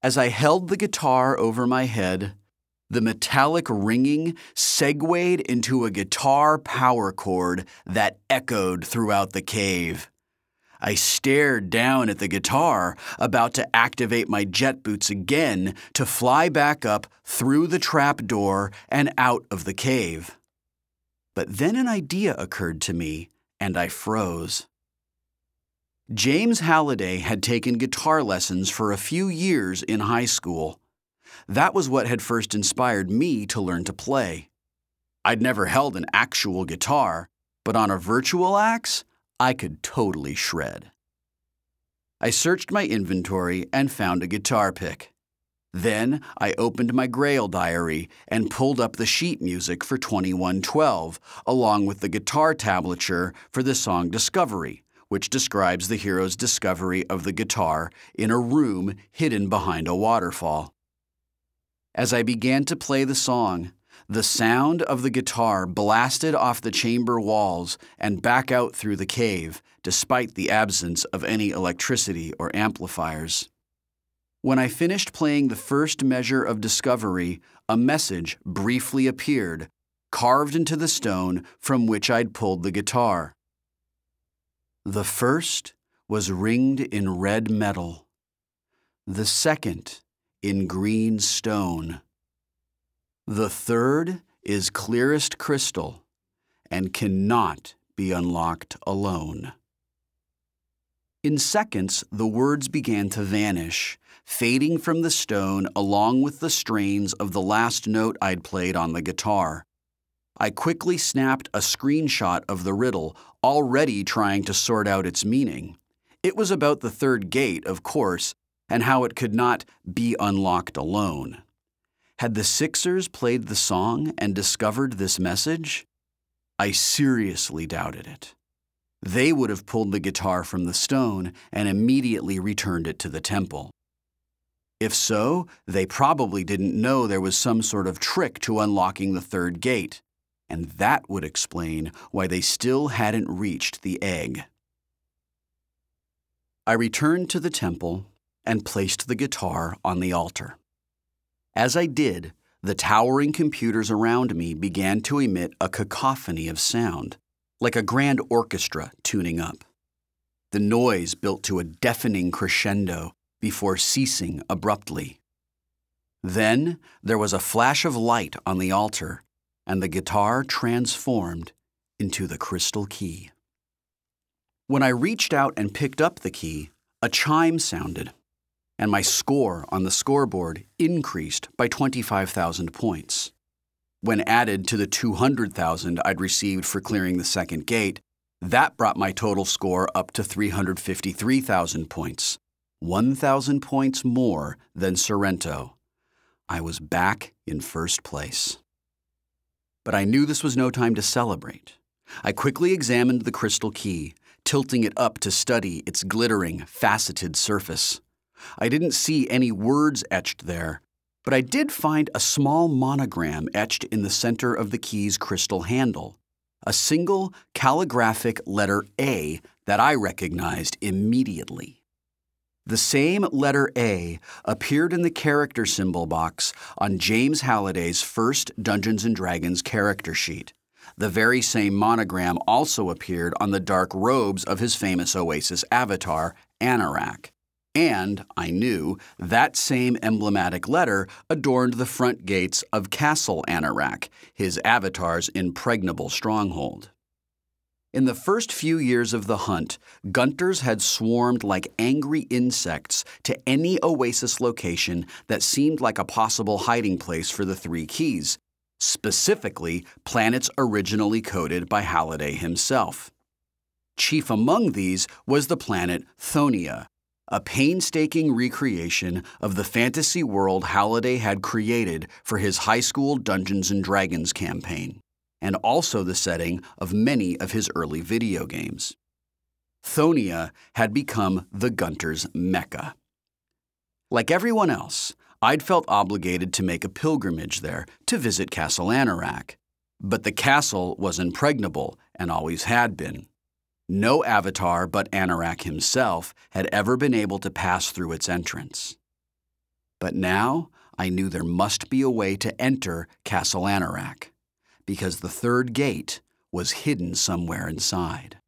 As I held the guitar over my head, the metallic ringing segued into a guitar power chord that echoed throughout the cave. I stared down at the guitar, about to activate my jet boots again to fly back up through the trap door and out of the cave. But then an idea occurred to me, and I froze. James Halliday had taken guitar lessons for a few years in high school. That was what had first inspired me to learn to play. I'd never held an actual guitar, but on a virtual axe, I could totally shred. I searched my inventory and found a guitar pick. Then I opened my Grail diary and pulled up the sheet music for 2112, along with the guitar tablature for the song Discovery, which describes the hero's discovery of the guitar in a room hidden behind a waterfall. As I began to play the song, the sound of the guitar blasted off the chamber walls and back out through the cave, despite the absence of any electricity or amplifiers. When I finished playing the first measure of Discovery, a message briefly appeared, carved into the stone from which I'd pulled the guitar. The first was ringed in red metal. The second in green stone. The third is clearest crystal and cannot be unlocked alone. In seconds, the words began to vanish, fading from the stone along with the strains of the last note I'd played on the guitar. I quickly snapped a screenshot of the riddle, already trying to sort out its meaning. It was about the third gate, of course, and how it could not be unlocked alone. Had the Sixers played the song and discovered this message? I seriously doubted it. They would have pulled the guitar from the stone and immediately returned it to the temple. If so, they probably didn't know there was some sort of trick to unlocking the third gate, and that would explain why they still hadn't reached the egg. I returned to the temple and placed the guitar on the altar. As I did, the towering computers around me began to emit a cacophony of sound, like a grand orchestra tuning up. The noise built to a deafening crescendo before ceasing abruptly. Then there was a flash of light on the altar, and the guitar transformed into the crystal key. When I reached out and picked up the key, a chime sounded, and my score on the scoreboard increased by 25,000 points. When added to the 200,000 I'd received for clearing the second gate, that brought my total score up to 353,000 points, 1,000 points more than Sorrento. I was back in first place. But I knew this was no time to celebrate. I quickly examined the crystal key, tilting it up to study its glittering, faceted surface. I didn't see any words etched there, but I did find a small monogram etched in the center of the key's crystal handle, a single calligraphic letter A that I recognized immediately. The same letter A appeared in the character symbol box on James Halliday's first Dungeons & Dragons character sheet. The very same monogram also appeared on the dark robes of his famous Oasis avatar, Anorak. And, I knew, that same emblematic letter adorned the front gates of Castle Anorak, his avatar's impregnable stronghold. In the first few years of the hunt, Gunters had swarmed like angry insects to any Oasis location that seemed like a possible hiding place for the three keys, specifically planets originally coded by Halliday himself. Chief among these was the planet Thonia, a painstaking recreation of the fantasy world Halliday had created for his high school Dungeons & Dragons campaign, and also the setting of many of his early video games. Thonia had become the Gunters' Mecca. Like everyone else, I'd felt obligated to make a pilgrimage there to visit Castle Anorak, but the castle was impregnable and always had been. No avatar but Anorak himself had ever been able to pass through its entrance. But now I knew there must be a way to enter Castle Anorak, because the third gate was hidden somewhere inside.